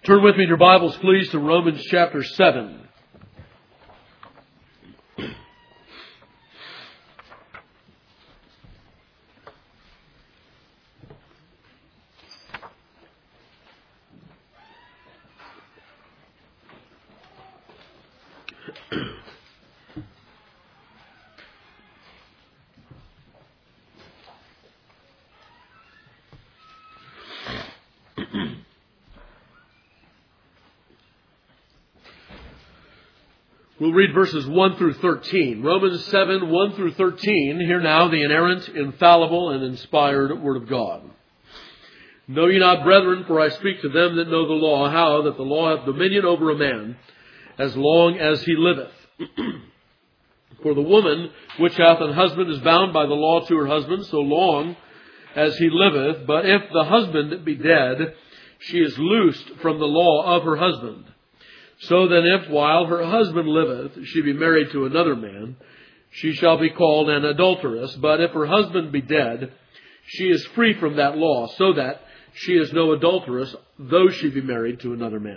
Turn with me in your Bibles, please, to Romans chapter 7. We'll read verses 1 through 13. Romans 7, 1 through 13. Hear now the inerrant, infallible, and inspired Word of God. Know ye not, brethren, for I speak to them that know the law, how that the law hath dominion over a man, as long as he liveth. For the woman which hath an husband is bound by the law to her husband, so long as he liveth. But if the husband be dead, she is loosed from the law of her husband. So then if while her husband liveth she be married to another man, she shall be called an adulteress. But if her husband be dead, she is free from that law, so that she is no adulteress, though she be married to another man.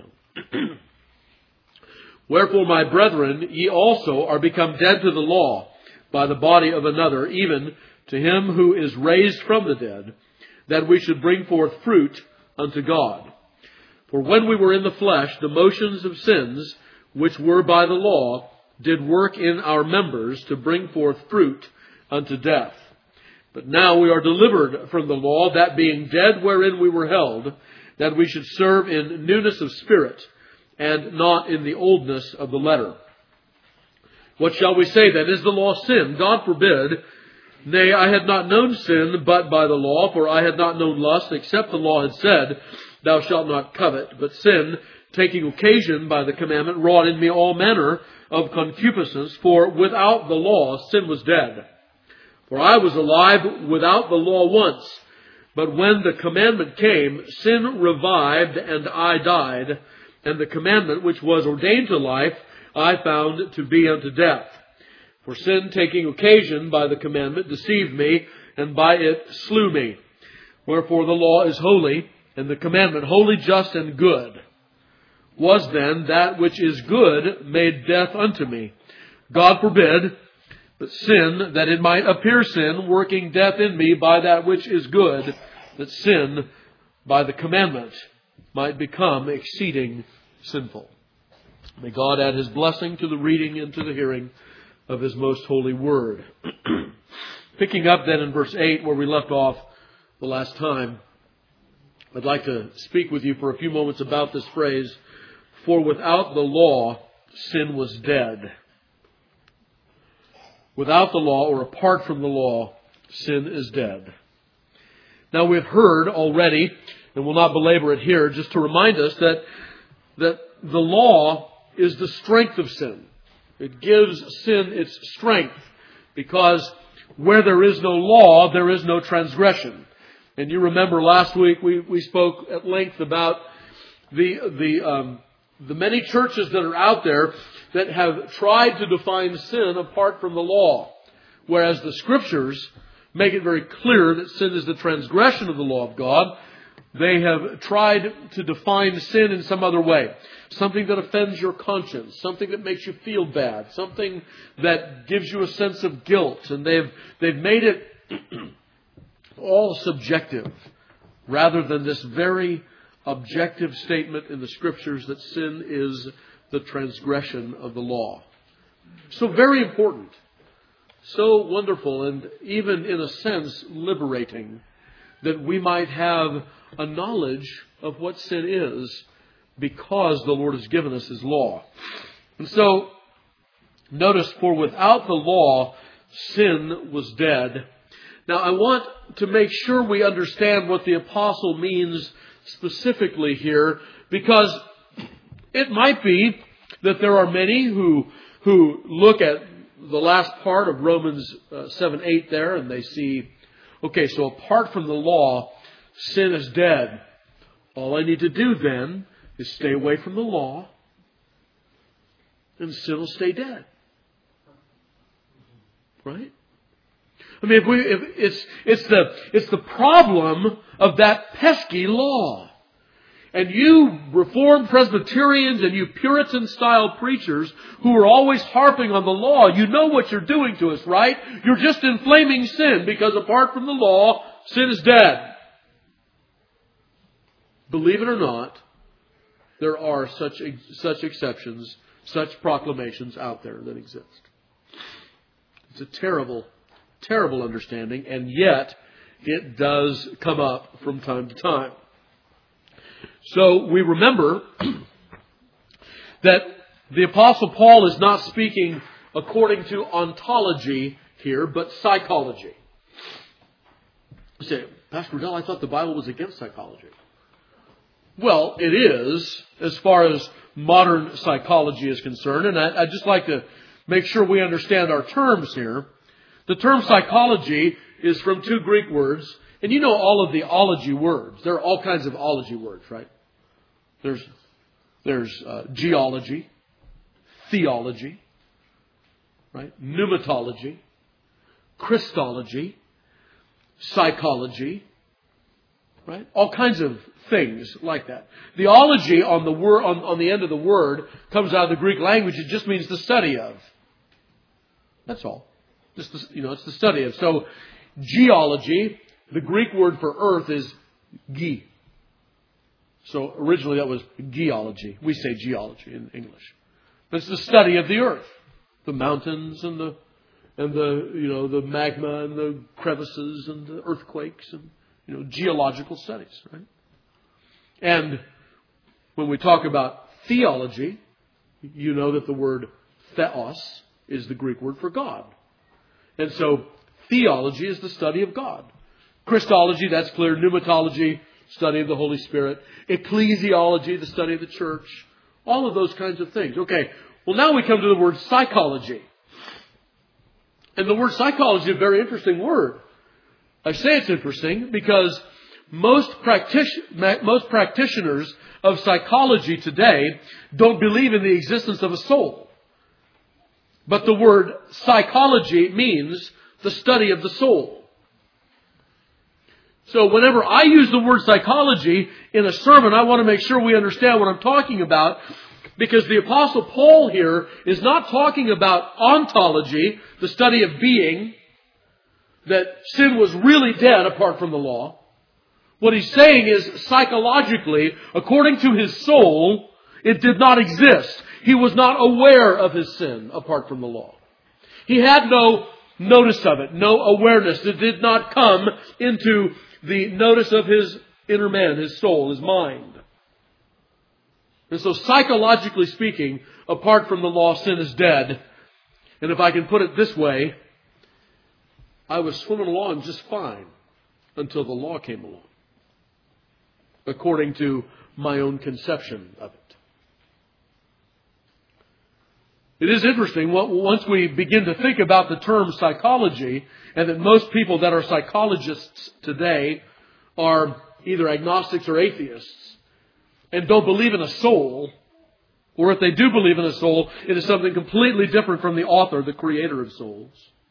Wherefore, my brethren, ye also are become dead to the law by the body of another, even to him who is raised from the dead, that we should bring forth fruit unto God. For when we were in the flesh, the motions of sins, which were by the law, did work in our members to bring forth fruit unto death. But now we are delivered from the law, that being dead wherein we were held, that we should serve in newness of spirit, and not in the oldness of the letter. What shall we say then? Is the law sin? God forbid. Nay, I had not known sin but by the law, for I had not known lust, except the law had said, Thou shalt not covet. But sin, taking occasion by the commandment, wrought in me all manner of concupiscence. For without the law, sin was dead. For I was alive without the law once. But when the commandment came, sin revived, and I died. And the commandment which was ordained to life, I found to be unto death. For sin, taking occasion by the commandment, deceived me, and by it slew me. Wherefore the law is holy, and the commandment holy, just, and good. Was then that which is good made death unto me? God forbid. But sin, that it might appear sin, working death in me by that which is good, that sin by the commandment might become exceeding sinful. May God add His blessing to the reading and to the hearing of His most holy word. Picking up then in verse 8 where we left off the last time, I'd like to speak with you for a few moments about this phrase, for without the law, sin was dead. Without the law, or apart from the law, sin is dead. Now we've heard already, and we'll not belabor it here, just to remind us that the law is the strength of sin. It gives sin its strength, because where there is no law, there is no transgression. And you remember last week we spoke at length about the many churches that are out there that have tried to define sin apart from the law, whereas the Scriptures make it very clear that sin is the transgression of the law of God. They have tried to define sin in some other way. Something that offends your conscience. Something that makes you feel bad. Something that gives you a sense of guilt. And they've made it all subjective, rather than this very objective statement in the Scriptures that sin is the transgression of the law. So very important. So wonderful, and even in a sense liberating, that we might have a knowledge of what sin is, because the Lord has given us His law. And so, notice, for without the law, sin was dead. Now, I want to make sure we understand what the apostle means specifically here, because it might be that there are many who look at the last part of Romans 7:8 there, and they see, okay, so apart from the law, sin is dead. All I need to do then is stay away from the law, and sin will stay dead. Right? I mean, it's the problem of that pesky law. And you Reformed Presbyterians and you Puritan-style preachers who are always harping on the law, you know what you're doing to us, right? You're just inflaming sin because apart from the law, sin is dead. Believe it or not, there are such exceptions, such proclamations out there that exist. It's a terrible, terrible understanding, and yet it does come up from time to time. So we remember that the Apostle Paul is not speaking according to ontology here, but psychology. You say, Pastor Riddell, I thought the Bible was against psychology. Well, it is, as far as modern psychology is concerned, and I'd just like to make sure we understand our terms here. The term psychology is from two Greek words, and you know all of the ology words. There are all kinds of ology words, right? There's geology, theology, right? Pneumatology, Christology, psychology, right? All kinds of things like that. The ology on the word on the end of the word comes out of the Greek language. It just means the study of. That's all. Just it's the study of. So geology, the Greek word for earth is ge. So originally that was geology. We say geology in English. But it's the study of the earth, the mountains and the magma and the crevices and the earthquakes and geological studies, right? And when we talk about theology, you know that the word theos is the Greek word for God. And so theology is the study of God. Christology, that's clear. Pneumatology, study of the Holy Spirit. Ecclesiology, the study of the church. All of those kinds of things. Okay, well now we come to the word psychology. And the word psychology is a very interesting word. I say it's interesting because most practitioners of psychology today don't believe in the existence of a soul. But the word psychology means the study of the soul. So whenever I use the word psychology in a sermon, I want to make sure we understand what I'm talking about, because the Apostle Paul here is not talking about ontology, the study of being, that sin was really dead apart from the law. What he's saying is psychologically, according to his soul, it did not exist. He was not aware of his sin apart from the law. He had no notice of it, no awareness. It did not come into the notice of his inner man, his soul, his mind. And so psychologically speaking, apart from the law, sin is dead. And if I can put it this way, I was swimming along just fine until the law came along, according to my own conception of it. It is interesting, once we begin to think about the term psychology, and that most people that are psychologists today are either agnostics or atheists, and don't believe in a soul, or if they do believe in a soul, it is something completely different from the author, the creator of souls.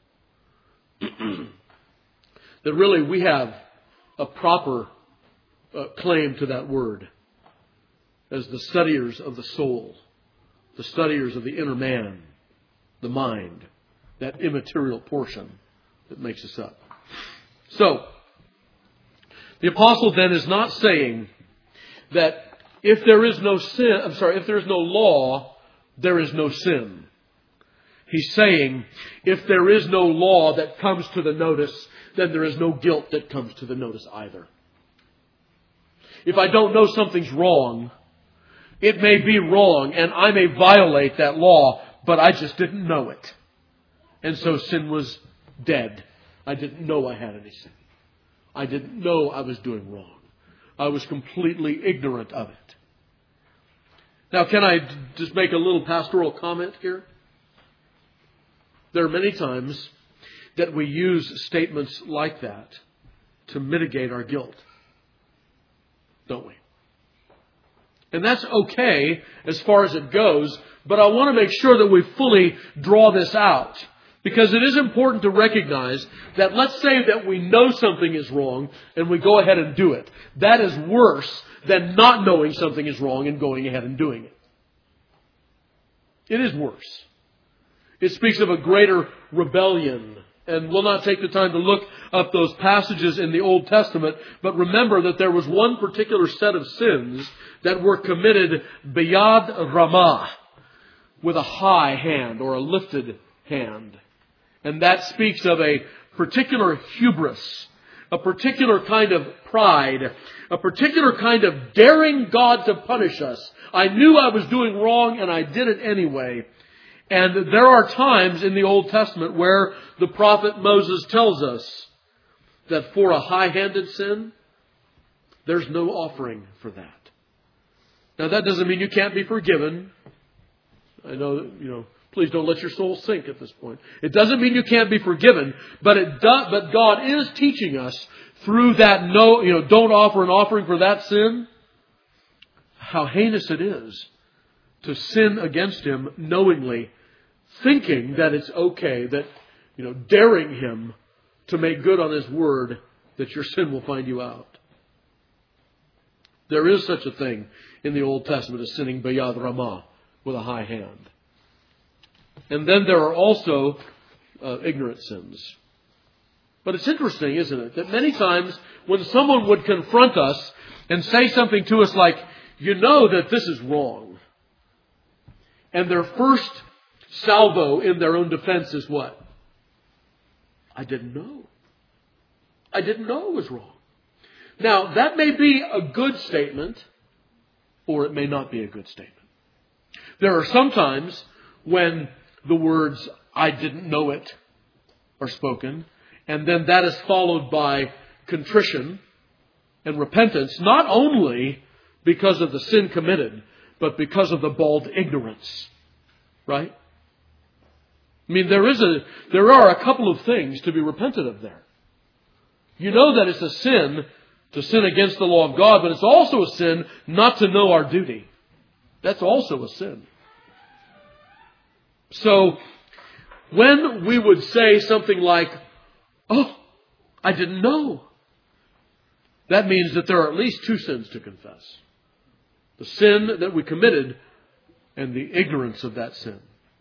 That really we have a proper claim to that word as the studiers of the soul, the studiers of the inner man, the mind, that immaterial portion that makes us up. So, the apostle then is not saying that if there is no law, there is no sin. He's saying if there is no law that comes to the notice, then there is no guilt that comes to the notice either. If I don't know something's wrong, it may be wrong and I may violate that law, but I just didn't know it. And so sin was dead. I didn't know I had any sin. I didn't know I was doing wrong. I was completely ignorant of it. Now, can I just make a little pastoral comment here? There are many times that we use statements like that to mitigate our guilt, don't we? And that's okay as far as it goes, but I want to make sure that we fully draw this out, Because it is important to recognize that let's say that we know something is wrong and we go ahead and do it. That is worse than not knowing something is wrong and going ahead and doing it. It is worse. It speaks of a greater rebellion. And we'll not take the time to look up those passages in the Old Testament, but remember that there was one particular set of sins that were committed biyad ramah, with a high hand or a lifted hand. And that speaks of a particular hubris, a particular kind of pride, a particular kind of daring God to punish us. I knew I was doing wrong and I did it anyway. And there are times in the Old Testament where the prophet Moses tells us that for a high-handed sin, there's no offering for that. Now that doesn't mean you can't be forgiven. I know, please don't let your soul sink at this point. It doesn't mean you can't be forgiven, but God is teaching us through that don't offer an offering for that sin, how heinous it is to sin against Him knowingly, thinking that it's okay, that, daring Him to make good on His word, that your sin will find you out. There is such a thing in the Old Testament as sinning biyad ramah, with a high hand. And then there are also ignorant sins. But it's interesting, isn't it, that many times when someone would confront us and say something to us like, you know that this is wrong. And their first salvo in their own defense is what? I didn't know. I didn't know it was wrong. Now, that may be a good statement, or it may not be a good statement. There are some times when the words, I didn't know it, are spoken, and then that is followed by contrition and repentance, not only because of the sin committed, but because of the bald ignorance. Right? I mean, there are a couple of things to be repentant of there. You know that it's a sin to sin against the law of God, but it's also a sin not to know our duty. That's also a sin. So, when we would say something like, oh, I didn't know, that means that there are at least two sins to confess. The sin that we committed and the ignorance of that sin.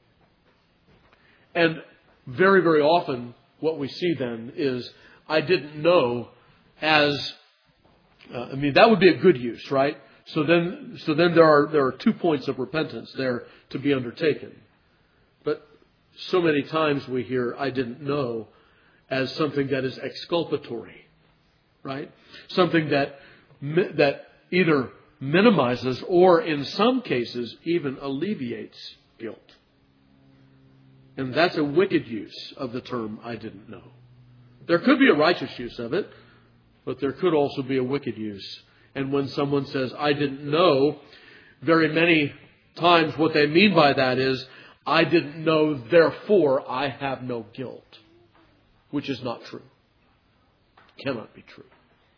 And very, very often what we see then is, I didn't know as, that would be a good use, right? So then there are 2 points of repentance there to be undertaken. But so many times we hear, I didn't know, as something that is exculpatory, right? Something that either minimizes or in some cases even alleviates guilt. And that's a wicked use of the term, I didn't know. There could be a righteous use of it, but there could also be a wicked use. And when someone says, I didn't know, very many times what they mean by that is, I didn't know, therefore I have no guilt. Which is not true. Cannot be true.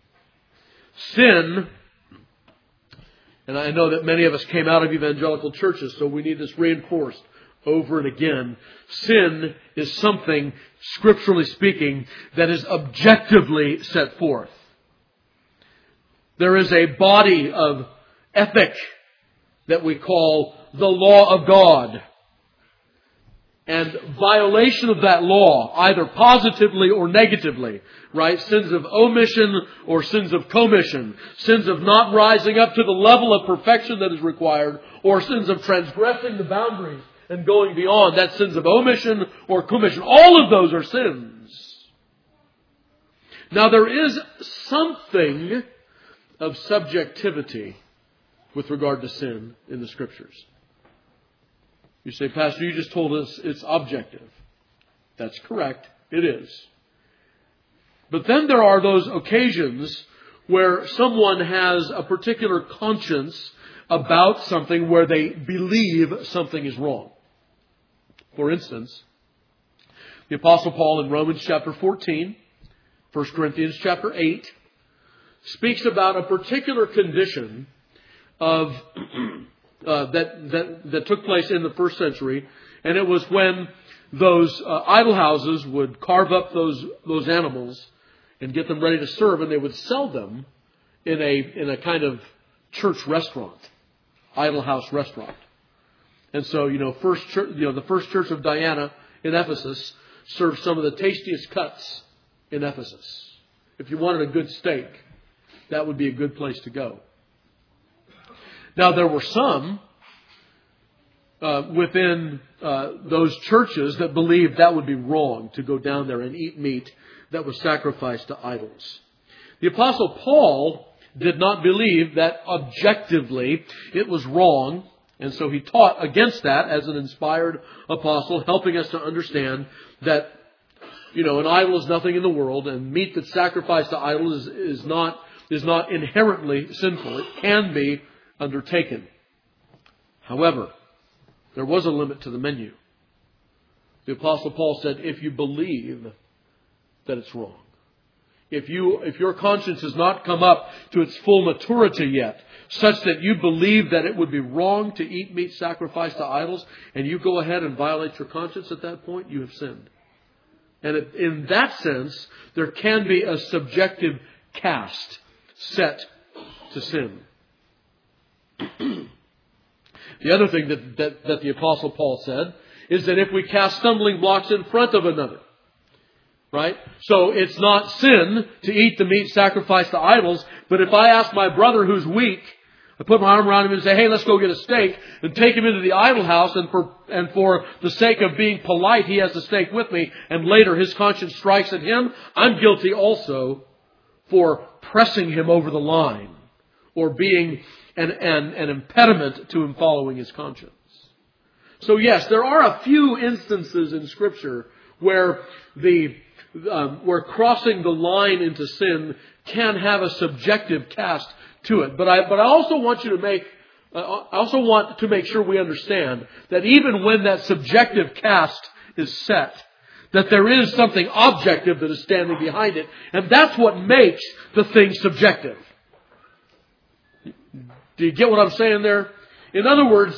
Sin, and I know that many of us came out of evangelical churches, so we need this reinforced over and again. Sin is something, scripturally speaking, that is objectively set forth. There is a body of ethic that we call the law of God. And violation of that law, either positively or negatively, right? Sins of omission or sins of commission. Sins of not rising up to the level of perfection that is required, or sins of transgressing the boundaries and going beyond. That's sins of omission or commission. All of those are sins. Now there is something of subjectivity with regard to sin in the Scriptures. You say, Pastor, you just told us it's objective. That's correct. It is. But then there are those occasions where someone has a particular conscience about something where they believe something is wrong. For instance, the Apostle Paul in Romans chapter 14, 1 Corinthians chapter 8, speaks about a particular condition of that took place in the first century, and it was when those idol houses would carve up those animals and get them ready to serve, and they would sell them in a kind of church restaurant, idol house restaurant. And so, the first church of Diana in Ephesus served some of the tastiest cuts in Ephesus. If you wanted a good steak, that would be a good place to go. Now, there were some within those churches that believed that would be wrong to go down there and eat meat that was sacrificed to idols. The Apostle Paul did not believe that objectively it was wrong, and so he taught against that as an inspired apostle, helping us to understand that, an idol is nothing in the world, and meat that's sacrificed to idols is not inherently sinful. It can be undertaken. However, there was a limit to the menu. The Apostle Paul said, if you believe that it's wrong, if your conscience has not come up to its full maturity yet, such that you believe that it would be wrong to eat meat sacrificed to idols, and you go ahead and violate your conscience at that point, you have sinned. And in that sense, there can be a subjective cast set to sin. The other thing that the Apostle Paul said is that if we cast stumbling blocks in front of another, right? So it's not sin to eat the meat sacrificed to idols, but if I ask my brother who's weak, I put my arm around him and say, hey, let's go get a steak, and take him into the idol house, and for the sake of being polite, he has the steak with me, and later his conscience strikes at him, I'm guilty also for pressing him over the line, or being an impediment to him following his conscience. So yes, there are a few instances in Scripture where where crossing the line into sin can have a subjective cast to it. But I also want to make sure we understand that even when that subjective cast is set, that there is something objective that is standing behind it, and that's what makes the thing subjective. Do you get what I'm saying there? In other words,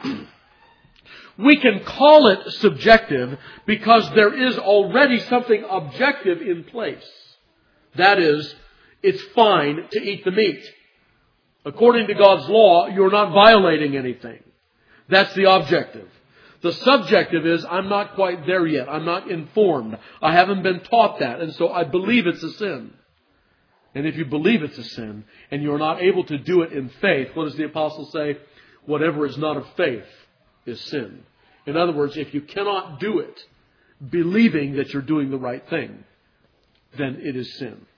we can call it subjective because there is already something objective in place. That is, it's fine to eat the meat. According to God's law, you're not violating anything. That's the objective. The subjective is, I'm not quite there yet. I'm not informed. I haven't been taught that, and so I believe it's a sin. And if you believe it's a sin, and you're not able to do it in faith, what does the apostle say? Whatever is not of faith is sin. In other words, if you cannot do it believing that you're doing the right thing, then it is sin.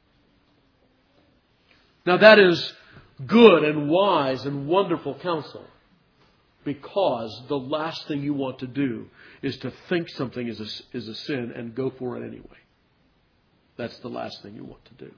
Now that is good and wise and wonderful counsel, because the last thing you want to do is to think something is a sin and go for it anyway. That's the last thing you want to do.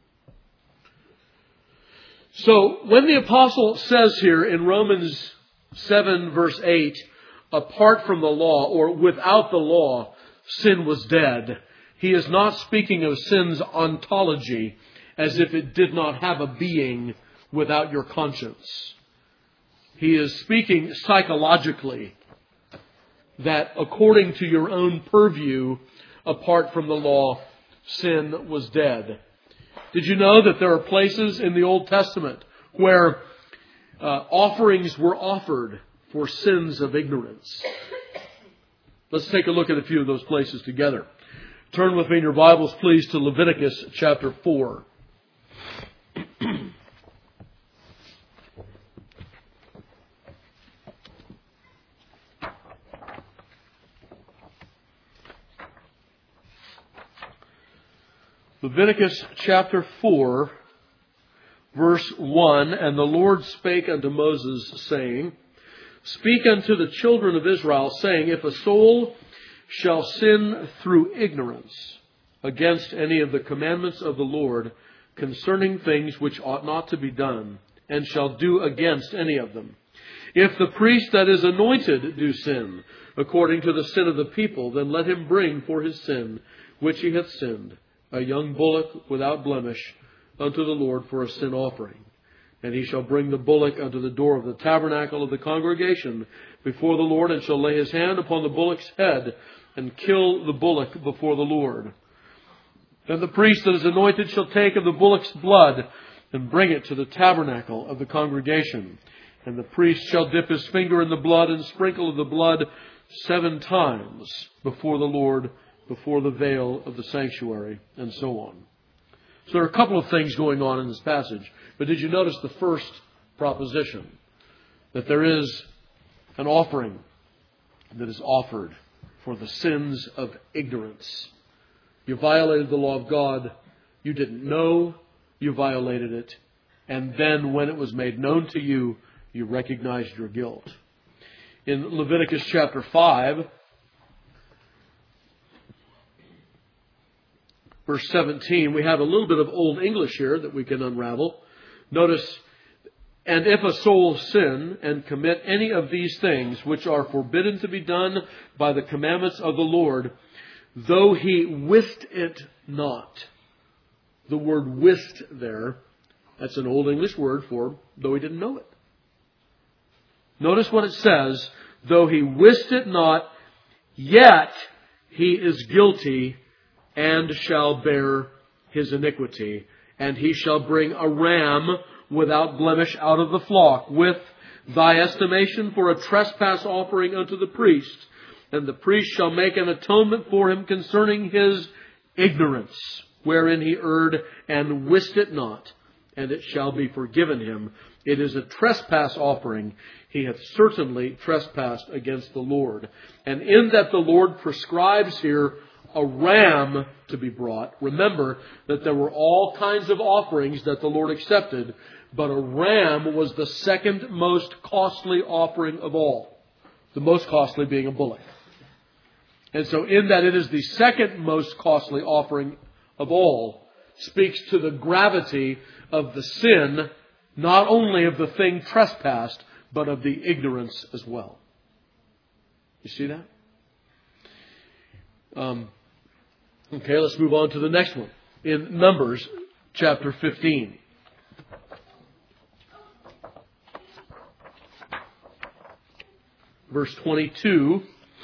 So when the apostle says here in Romans 7 verse 8, apart from the law or without the law, sin was dead, he is not speaking of sin's ontology as if it did not have a being without your conscience. He is speaking psychologically that according to your own purview, apart from the law, sin was dead. Did you know that there are places in the Old Testament where offerings were offered for sins of ignorance? Let's take a look at a few of those places together. Turn with me in your Bibles, please, to Leviticus chapter 4. Leviticus chapter 4, verse 1, and the Lord spake unto Moses, saying, Speak unto the children of Israel, saying, If a soul shall sin through ignorance against any of the commandments of the Lord concerning things which ought not to be done, and shall do against any of them, if the priest that is anointed do sin according to the sin of the people, then let him bring for his sin which he hath sinned a young bullock without blemish unto the Lord for a sin offering. And he shall bring the bullock unto the door of the tabernacle of the congregation before the Lord, and shall lay his hand upon the bullock's head and kill the bullock before the Lord. Then the priest that is anointed shall take of the bullock's blood and bring it to the tabernacle of the congregation. And the priest shall dip his finger in the blood and sprinkle of the blood 7 times before the Lord, before the veil of the sanctuary, and so on. So there are a couple of things going on in this passage. But did you notice the first proposition? That there is an offering that is offered for the sins of ignorance. You violated the law of God. You didn't know you violated it. And then when it was made known to you, you recognized your guilt. In Leviticus chapter 5, verse 17, we have a little bit of Old English here that we can unravel. Notice, and if a soul sin and commit any of these things which are forbidden to be done by the commandments of the Lord, though he wist it not. The word wist there, that's an Old English word for though he didn't know it. Notice what it says, though he wist it not, yet he is guilty and shall bear his iniquity. And he shall bring a ram without blemish out of the flock, with thy estimation for a trespass offering unto the priest. And the priest shall make an atonement for him concerning his ignorance, wherein he erred and wist it not, and it shall be forgiven him. It is a trespass offering. He hath certainly trespassed against the Lord. And in that the Lord prescribes here a ram to be brought. Remember that there were all kinds of offerings that the Lord accepted, but a ram was the second most costly offering of all. The most costly being a bullock. And so in that it is the second most costly offering of all, speaks to the gravity of the sin, not only of the thing trespassed, but of the ignorance as well. You see that? Okay, let's move on to the next one. In Numbers chapter 15. Verse 22.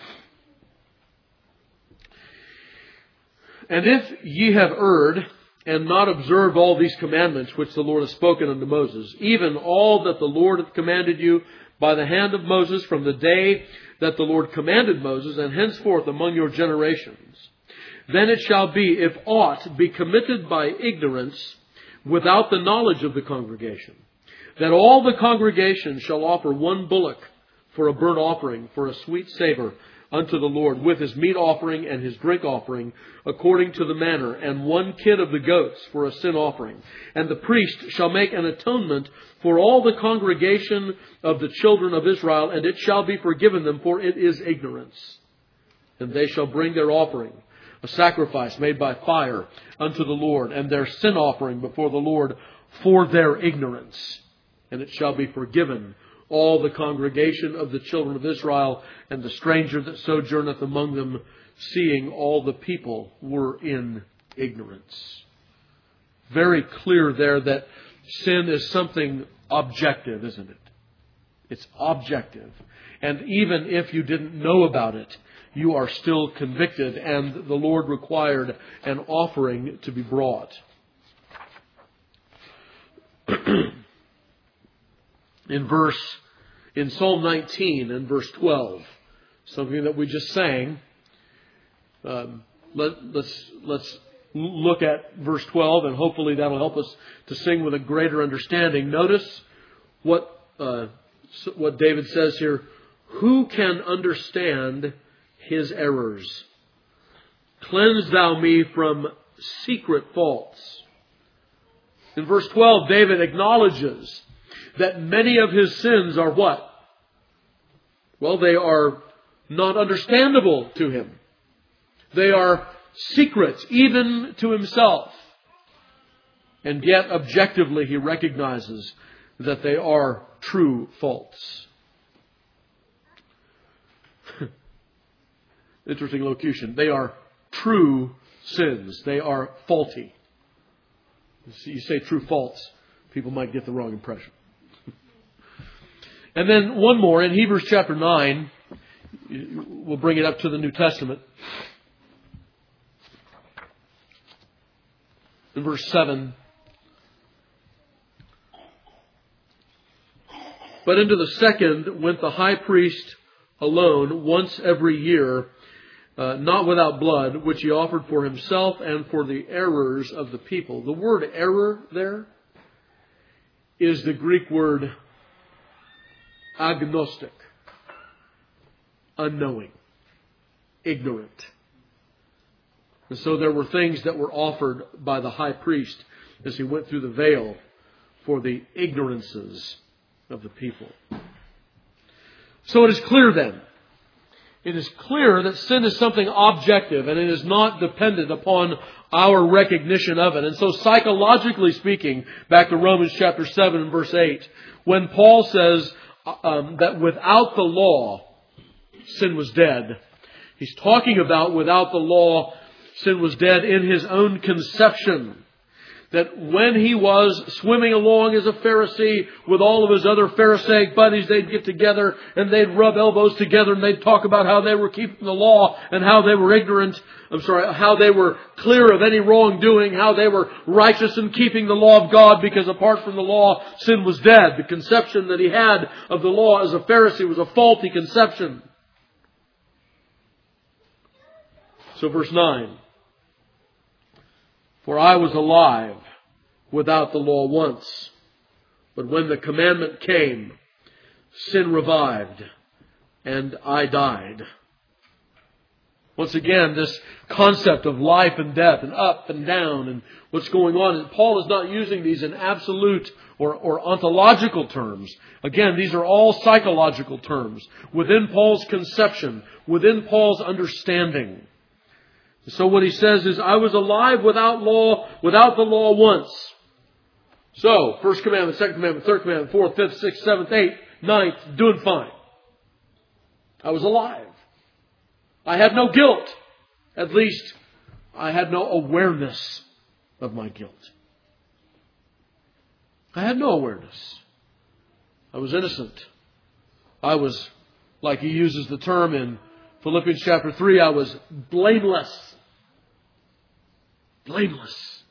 And if ye have erred, and not observed all these commandments which the Lord hath spoken unto Moses, even all that the Lord hath commanded you by the hand of Moses from the day that the Lord commanded Moses, and henceforth among your generations, then it shall be, if aught be committed by ignorance, without the knowledge of the congregation, that all the congregation shall offer one bullock for a burnt offering, for a sweet savour unto the Lord, with his meat offering and his drink offering, according to the manner, and one kid of the goats for a sin offering. And the priest shall make an atonement for all the congregation of the children of Israel, and it shall be forgiven them, for it is ignorance. And they shall bring their offering, a sacrifice made by fire unto the Lord, and their sin offering before the Lord for their ignorance. And it shall be forgiven all the congregation of the children of Israel, and the stranger that sojourneth among them, seeing all the people were in ignorance. Very clear there that sin is something objective, isn't it? It's objective. And even if you didn't know about it, you are still convicted, and the Lord required an offering to be brought. In Psalm 19 and verse 12, something that we just sang, let's look at verse 12, and hopefully that'll help us to sing with a greater understanding. Notice what David says here. Who can understand his errors? Cleanse thou me from secret faults. In verse 12, David acknowledges that many of his sins are what? Well, they are not understandable to him. They are secret, even to himself. And yet, objectively, he recognizes that they are true faults. Interesting locution. They are true sins. They are faulty. You say true faults, people might get the wrong impression. And then one more in Hebrews chapter 9. We'll bring it up to the New Testament. In verse 7. But into the second went the high priest alone once every year, not without blood, which he offered for himself and for the errors of the people. The word error there is the Greek word agnostic, unknowing, ignorant. And so there were things that were offered by the high priest as he went through the veil for the ignorances of the people. So it is clear then, it is clear that sin is something objective and it is not dependent upon our recognition of it. And so psychologically speaking, back to Romans chapter 7 and verse 8, when Paul says that without the law, sin was dead, he's talking about without the law, sin was dead in his own conception. That when he was swimming along as a Pharisee with all of his other Pharisaic buddies, they'd get together and they'd rub elbows together and they'd talk about how they were keeping the law and how they were how they were clear of any wrongdoing, how they were righteous in keeping the law of God because apart from the law, sin was dead. The conception that he had of the law as a Pharisee was a faulty conception. So verse 9. For I was alive without the law once, but when the commandment came, sin revived, and I died. Once again, this concept of life and death, and up and down, and what's going on. And Paul is not using these in absolute or ontological terms. Again, these are all psychological terms, within Paul's conception, within Paul's understanding. So what he says is, I was alive without the law once. So, first commandment, second commandment, third commandment, fourth, fifth, sixth, seventh, eighth, ninth, doing fine. I was alive. I had no guilt. At least, I had no awareness of my guilt. I had no awareness. I was innocent. I was, like he uses the term in Philippians chapter 3, I was blameless. Blameless.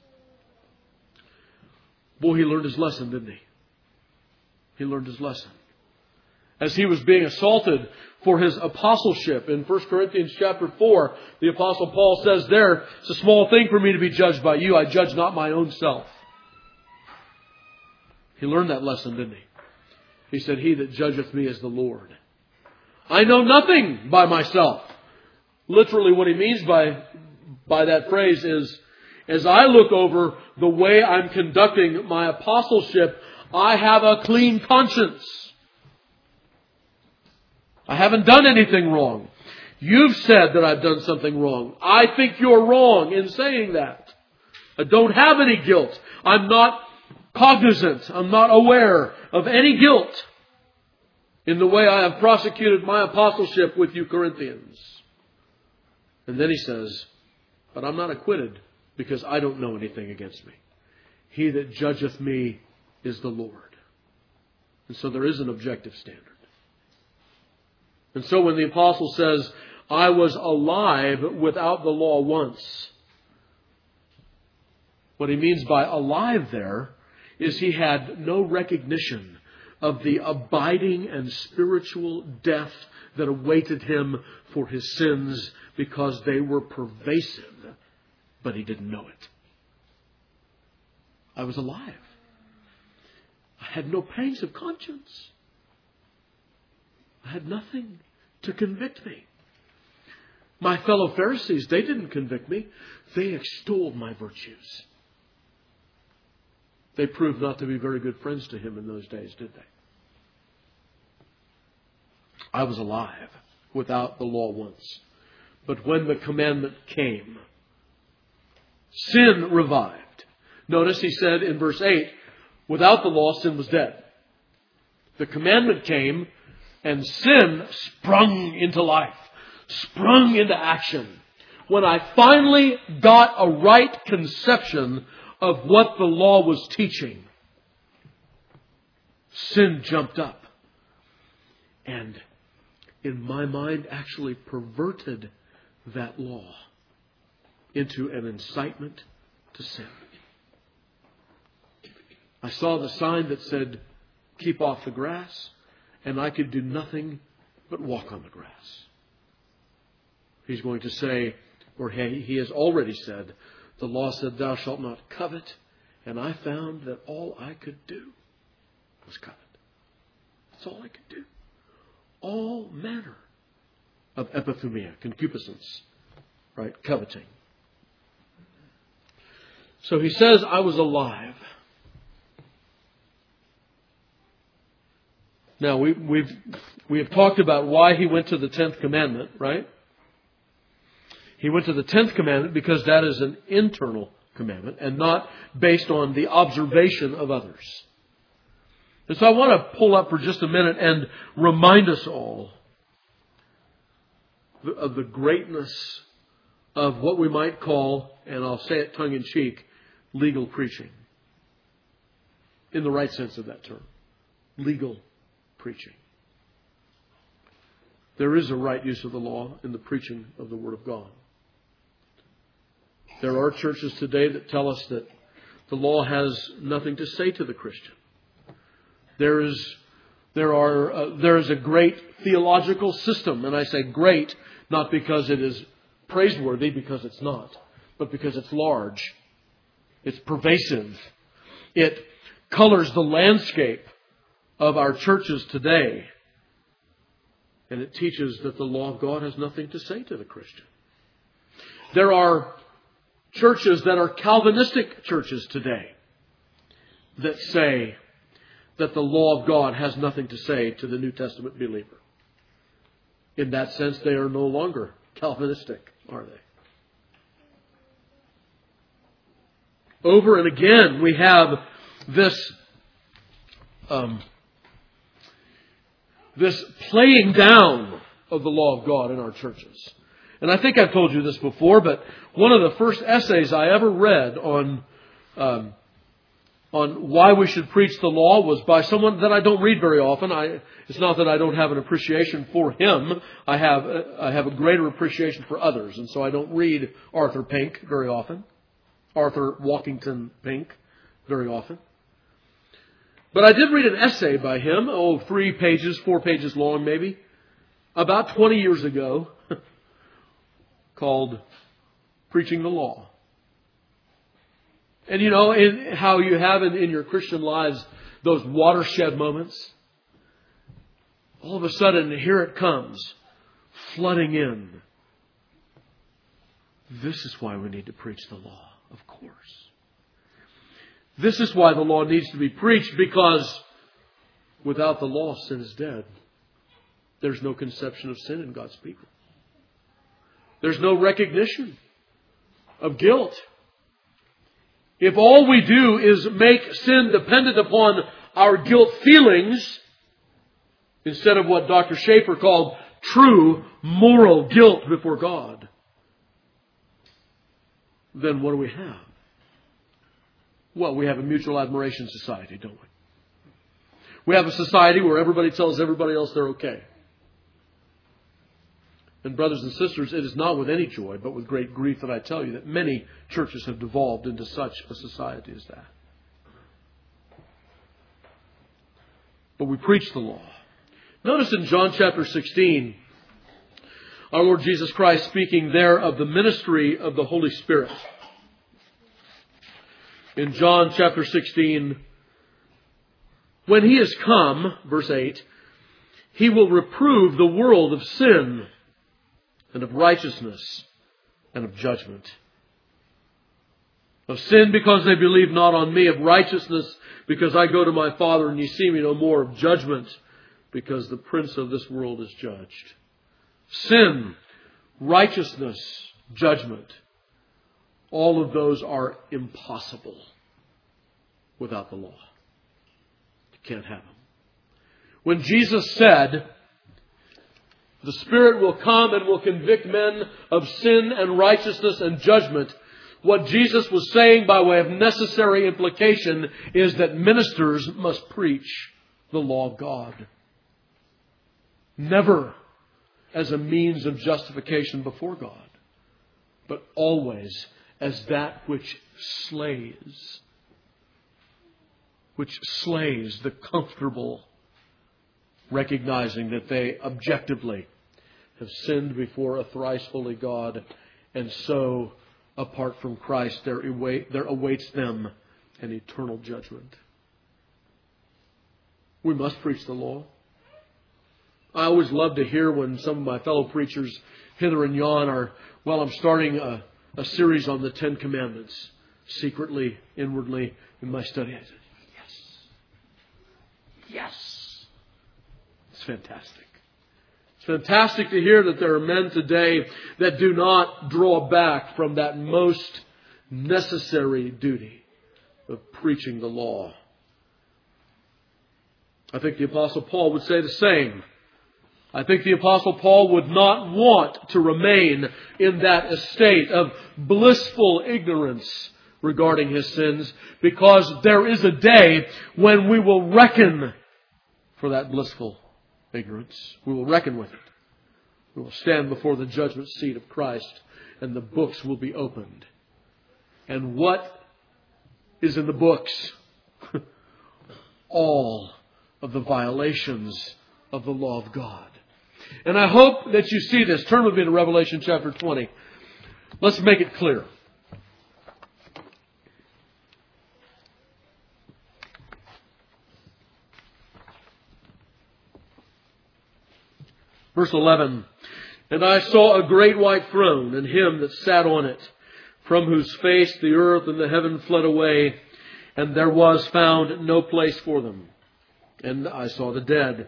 Boy, he learned his lesson, didn't he? He learned his lesson. As he was being assaulted for his apostleship in 1 Corinthians chapter 4, the Apostle Paul says there, it's a small thing for me to be judged by you. I judge not my own self. He learned that lesson, didn't he? He said, he that judgeth me is the Lord. I know nothing by myself. Literally what he means by that phrase is, as I look over the way I'm conducting my apostleship, I have a clean conscience. I haven't done anything wrong. You've said that I've done something wrong. I think you're wrong in saying that. I don't have any guilt. I'm not cognizant. I'm not aware of any guilt in the way I have prosecuted my apostleship with you Corinthians. And then he says, but I'm not acquitted because I don't know anything against me. He that judgeth me is the Lord. And so there is an objective standard. And so when the apostle says, I was alive without the law once, what he means by alive there is he had no recognition of the abiding and spiritual death that awaited him for his sins because they were pervasive, but he didn't know it. I was alive. I had no pangs of conscience. I had nothing to convict me. My fellow Pharisees, they didn't convict me. They extolled my virtues. They proved not to be very good friends to him in those days, did they? I was alive without the law once. But when the commandment came, sin revived. Notice he said in verse 8, without the law, sin was dead. The commandment came and sin sprung into life, sprung into action. When I finally got a right conception of what the law was teaching, sin jumped up and in my mind, actually perverted that law into an incitement to sin. I saw the sign that said, keep off the grass, and I could do nothing but walk on the grass. He's going to say, or he has already said, the law said, thou shalt not covet, and I found that all I could do was covet. That's all I could do. All manner of epithumia, concupiscence, right? Coveting. So he says, I was alive. Now, we have talked about why he went to the 10th commandment, right? He went to the 10th commandment because that is an internal commandment and not based on the observation of others. And so I want to pull up for just a minute and remind us all of the greatness of what we might call, and I'll say it tongue-in-cheek, legal preaching. In the right sense of that term. Legal preaching. There is a right use of the law in the preaching of the Word of God. There are churches today that tell us that the law has nothing to say to the Christian. There is a great theological system, and I say great not because it is praiseworthy, because it's not, but because it's large. It's pervasive. It colors the landscape of our churches today. And it teaches that the law of God has nothing to say to the Christian. There are churches that are Calvinistic churches today that say that the law of God has nothing to say to the New Testament believer. In that sense, they are no longer Calvinistic, are they? Over and again, we have this playing down of the law of God in our churches. And I think I've told you this before, but one of the first essays I ever read on why we should preach the law was by someone that I don't read very often. It's not that I don't have an appreciation for him. I have a greater appreciation for others, and so I don't read Arthur Pink very often. Arthur Walkington Pink very often. But I did read an essay by him, 3 pages, 4 pages long maybe, about 20 years ago, called Preaching the Law. And you know, in how you have in your Christian lives those watershed moments, all of a sudden here it comes, flooding in. This is why we need to preach the law, of course. This is why the law needs to be preached, because without the law, sin is dead. There's no conception of sin in God's people. There's no recognition of guilt. If all we do is make sin dependent upon our guilt feelings, instead of what Dr. Schaeffer called true moral guilt before God, then what do we have? Well, we have a mutual admiration society, don't we? We have a society where everybody tells everybody else they're okay. And brothers and sisters, it is not with any joy, but with great grief that I tell you that many churches have devolved into such a society as that. But we preach the law. Notice in John chapter 16, our Lord Jesus Christ speaking there of the ministry of the Holy Spirit. In John chapter 16, when He is come, verse 8, He will reprove the world of sin and of righteousness and of judgment. Of sin, because they believe not on me. Of righteousness, because I go to my Father and ye see me no more. Of judgment, because the prince of this world is judged. Sin, righteousness, judgment. All of those are impossible without the law. You can't have them. When Jesus said, the Spirit will come and will convict men of sin and righteousness and judgment, what Jesus was saying by way of necessary implication is that ministers must preach the law of God. Never as a means of justification before God, but always as that which slays the comfortable, recognizing that they objectively have sinned before a thrice holy God, and so, apart from Christ, there awaits them an eternal judgment. We must preach the law. I always love to hear when some of my fellow preachers hither and yon I'm starting a series on the Ten Commandments, secretly, inwardly, in my study. I said, yes. It's fantastic. It's fantastic to hear that there are men today that do not draw back from that most necessary duty of preaching the law. I think the Apostle Paul would say the same. I think the Apostle Paul would not want to remain in that estate of blissful ignorance regarding his sins, because there is a day when we will reckon for that blissful ignorance. We will reckon with it. We will stand before the judgment seat of Christ, and the books will be opened. And what is in the books? All of the violations of the law of God. And I hope that you see this. Turn with me to Revelation chapter 20. Let's make it clear. Verse 11. And I saw a great white throne, and him that sat on it, from whose face the earth and the heaven fled away, and there was found no place for them. And I saw the dead,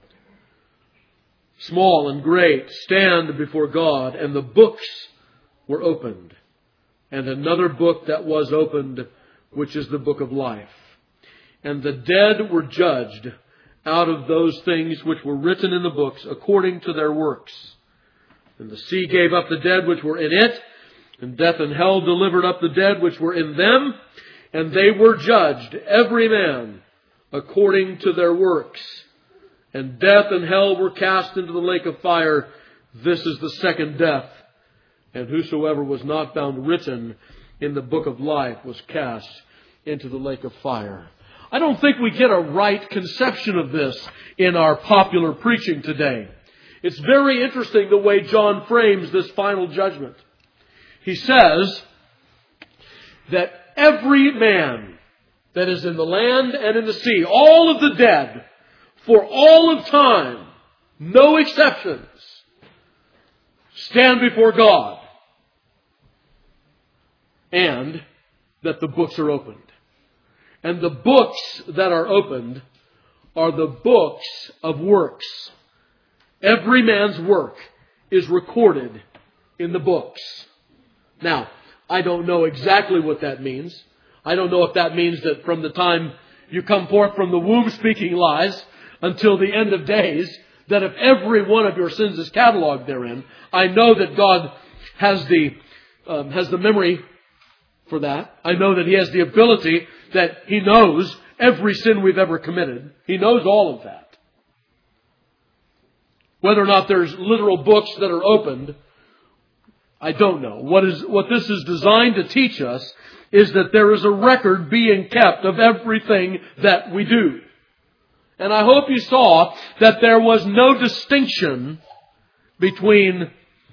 small and great, stand before God, and the books were opened. And another book that was opened, which is the book of life. And the dead were judged out of those things which were written in the books according to their works. And the sea gave up the dead which were in it, and death and hell delivered up the dead which were in them, and they were judged, every man according to their works. And death and hell were cast into the lake of fire. This is the second death. And whosoever was not found written in the book of life was cast into the lake of fire. I don't think we get a right conception of this in our popular preaching today. It's very interesting the way John frames this final judgment. He says that every man that is in the land and in the sea, all of the dead, for all of time, no exceptions, stand before God, and that the books are opened. And the books that are opened are the books of works. Every man's work is recorded in the books. Now, I don't know exactly what that means. I don't know if that means that from the time you come forth from the womb speaking lies until the end of days, that if every one of your sins is cataloged therein, I know that God has the memory for that. I know that He has the ability, that He knows every sin we've ever committed. He knows all of that. Whether or not there's literal books that are opened, I don't know. What this is designed to teach us is that there is a record being kept of everything that we do. And I hope you saw that there was no distinction between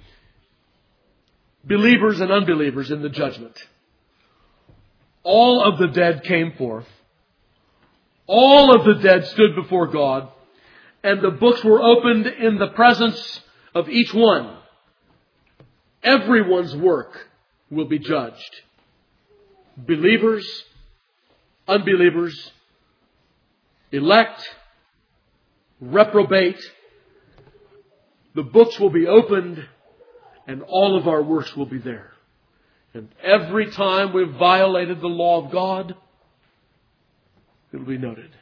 believers and unbelievers in the judgment. All of the dead came forth. All of the dead stood before God. And the books were opened in the presence of each one. Everyone's work will be judged. Believers, unbelievers, elect, reprobate. The books will be opened and all of our works will be there. And every time we've violated the law of God, it will be noted.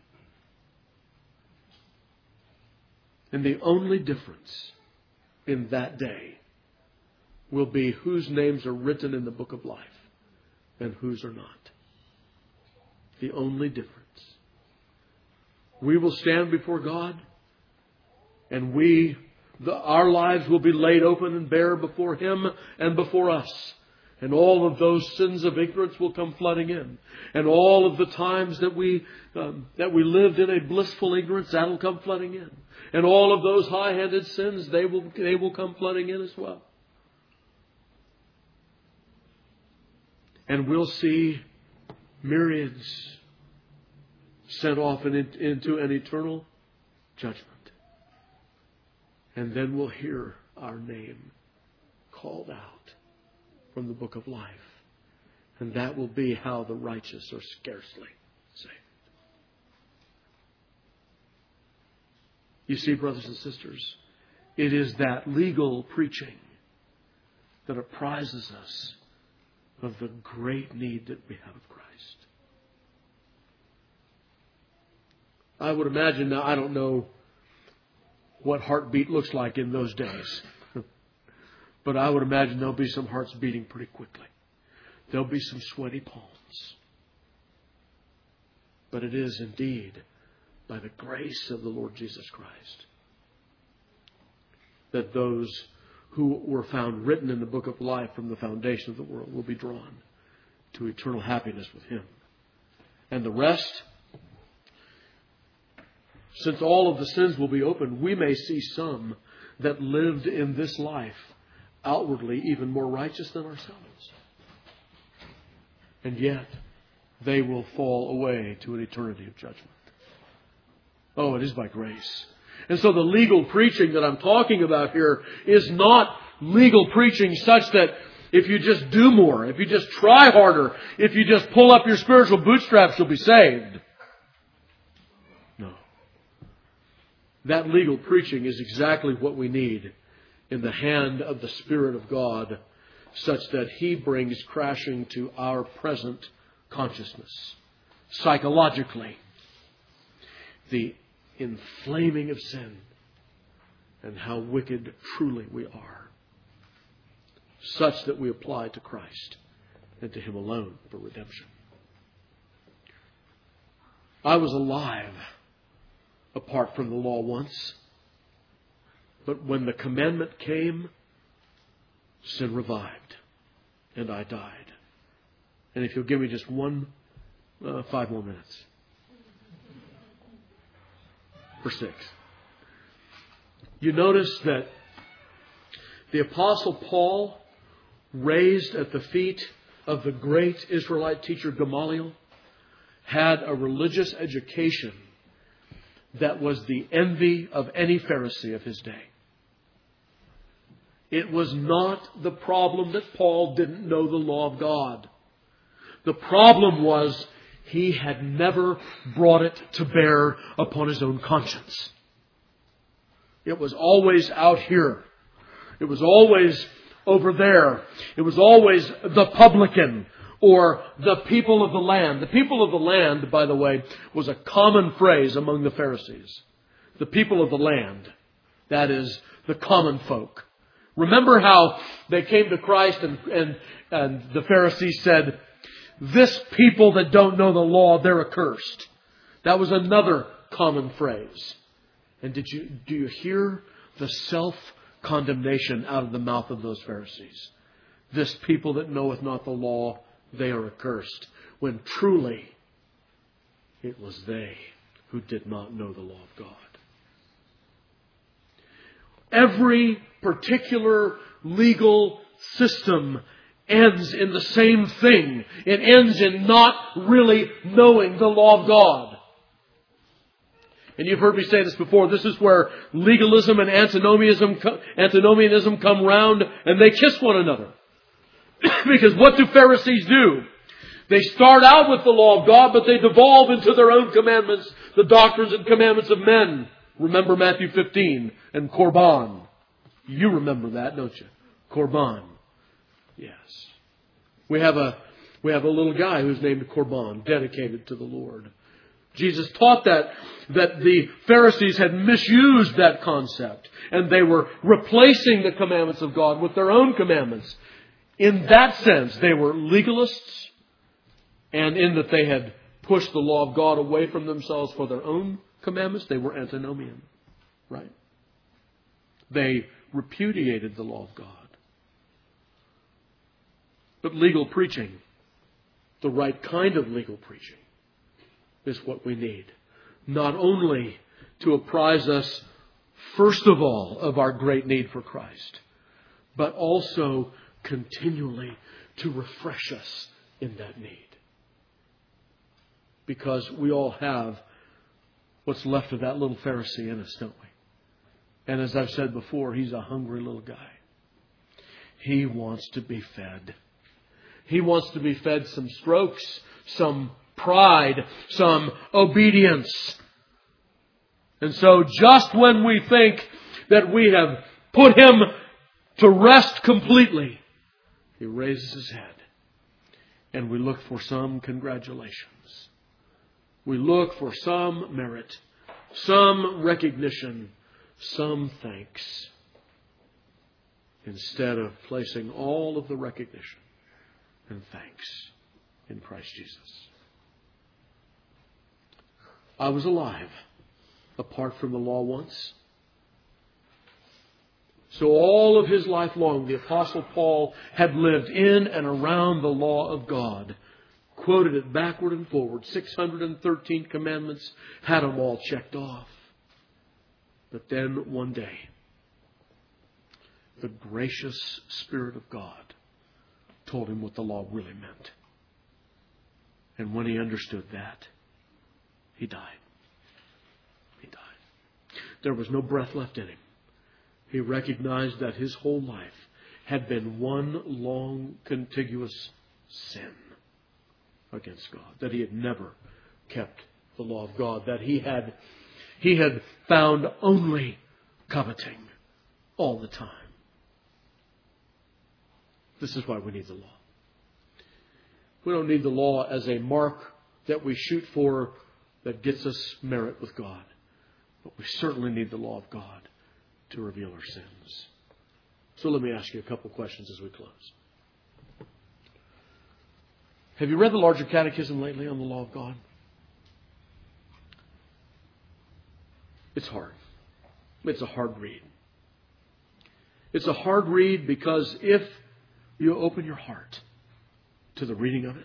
And the only difference in that day will be whose names are written in the book of life and whose are not. The only difference. We will stand before God and we our lives will be laid open and bare before Him and before us. And all of those sins of ignorance will come flooding in. And all of the times that we lived in a blissful ignorance, that'll come flooding in. And all of those high-handed sins, they will come flooding in as well. And we'll see myriads sent off into an eternal judgment. And then we'll hear our name called out from the book of life. And that will be how the righteous are scarcely saved. You see, brothers and sisters, it is that legal preaching that apprises us of the great need that we have of Christ. I would imagine, now I don't know what heartbeat looks like in those days, but I would imagine there'll be some hearts beating pretty quickly. There'll be some sweaty palms. But it is indeed by the grace of the Lord Jesus Christ that those who were found written in the book of life from the foundation of the world will be drawn to eternal happiness with Him. And the rest, since all of the sins will be opened, we may see some that lived in this life outwardly even more righteous than ourselves. And yet, they will fall away to an eternity of judgment. Oh, it is by grace. And so the legal preaching that I'm talking about here is not legal preaching such that if you just do more, if you just try harder, if you just pull up your spiritual bootstraps, you'll be saved. No. That legal preaching is exactly what we need in the hand of the Spirit of God, such that He brings crashing to our present consciousness, psychologically, the inflaming of sin and how wicked truly we are, such that we apply to Christ and to Him alone for redemption. I was alive apart from the law once, but when the commandment came, sin revived and I died. And if you'll give me just 5 more minutes. Verse 6. You notice that the Apostle Paul, raised at the feet of the great Israelite teacher Gamaliel, had a religious education that was the envy of any Pharisee of his day. It was not the problem that Paul didn't know the law of God. The problem was he had never brought it to bear upon his own conscience. It was always out here. It was always over there. It was always the publican or the people of the land. The people of the land, by the way, was a common phrase among the Pharisees. The people of the land. That is, the common folk. Remember how they came to Christ and the Pharisees said, "This people that don't know the law, they're accursed." That was another common phrase. And do you hear the self-condemnation out of the mouth of those Pharisees? This people that knoweth not the law, they are accursed. When truly it was they who did not know the law of God. Every particular legal system ends in the same thing. It ends in not really knowing the law of God. And you've heard me say this before. This is where legalism and antinomianism come round and they kiss one another. Because what do Pharisees do? They start out with the law of God, but they devolve into their own commandments, the doctrines and commandments of men. Remember Matthew 15 and Korban. You remember that, don't you? Korban. Yes. We have a little guy who's named Korban, dedicated to the Lord. Jesus taught that the Pharisees had misused that concept and they were replacing the commandments of God with their own commandments. In that sense, they were legalists, and in that they had pushed the law of God away from themselves for their own commandments, they were antinomian. Right? They repudiated the law of God. But legal preaching, the right kind of legal preaching, is what we need. Not only to apprise us, first of all, of our great need for Christ, but also continually to refresh us in that need. Because we all have what's left of that little Pharisee in us, don't we? And as I've said before, he's a hungry little guy. He wants to be fed. He wants to be fed some strokes, some pride, some obedience. And so just when we think that we have put him to rest completely, he raises his head and we look for some congratulations. We look for some merit, some recognition, some thanks, instead of placing all of the recognition and thanks in Christ Jesus. I was alive apart from the law once. So all of his life long, the Apostle Paul had lived in and around the law of God. Quoted it backward and forward. 613 commandments, had them all checked off. But then one day, the gracious Spirit of God told him what the law really meant. And when he understood that, he died. He died. There was no breath left in him. He recognized that his whole life had been one long, contiguous sin against God. That he had never kept the law of God. That he had found only coveting all the time. This is why we need the law. We don't need the law as a mark that we shoot for that gets us merit with God. But we certainly need the law of God to reveal our sins. So let me ask you a couple questions as we close. Have you read the larger catechism lately on the law of God? It's hard. It's a hard read. It's a hard read because if you open your heart to the reading of it,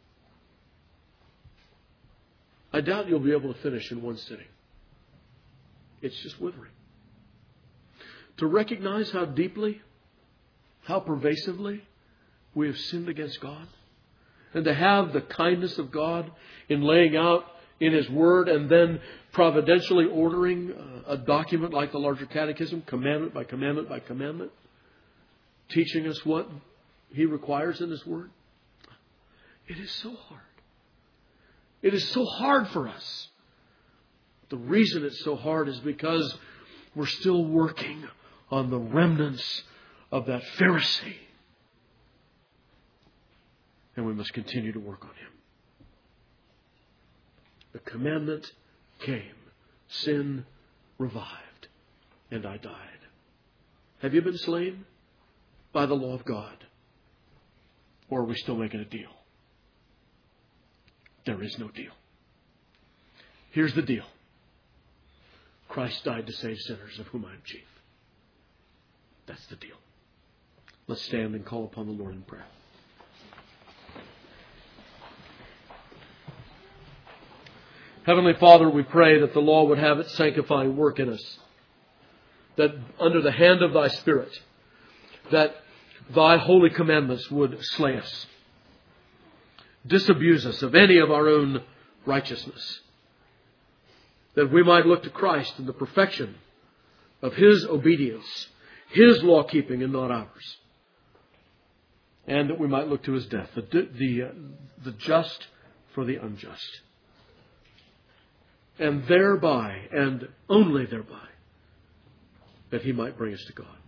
I doubt you'll be able to finish in one sitting. It's just withering. To recognize how deeply, how pervasively we have sinned against God, and to have the kindness of God in laying out in His Word and then providentially ordering a document like the larger catechism, commandment by commandment by commandment, teaching us what He requires in His Word. It is so hard. It is so hard for us. The reason it's so hard is because we're still working on the remnants of that Pharisee. And we must continue to work on him. The commandment came. Sin revived. And I died. Have you been slain by the law of God? Or are we still making a deal? There is no deal. Here's the deal. Christ died to save sinners, of whom I am chief. That's the deal. Let's stand and call upon the Lord in prayer. Heavenly Father, we pray that the law would have its sanctifying work in us. That under the hand of Thy Spirit, that Thy holy commandments would slay us. Disabuse us of any of our own righteousness. That we might look to Christ in the perfection of His obedience, His law keeping and not ours. And that we might look to His death, the just for the unjust. And thereby, and only thereby, that He might bring us to God.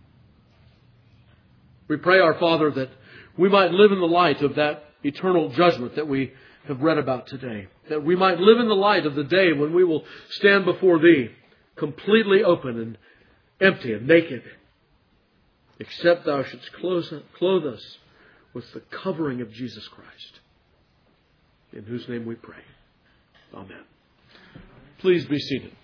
We pray, our Father, that we might live in the light of that eternal judgment that we have read about today. That we might live in the light of the day when we will stand before Thee completely open and empty and naked, except Thou shouldst clothe us with the covering of Jesus Christ, in whose name we pray. Amen. Please be seated.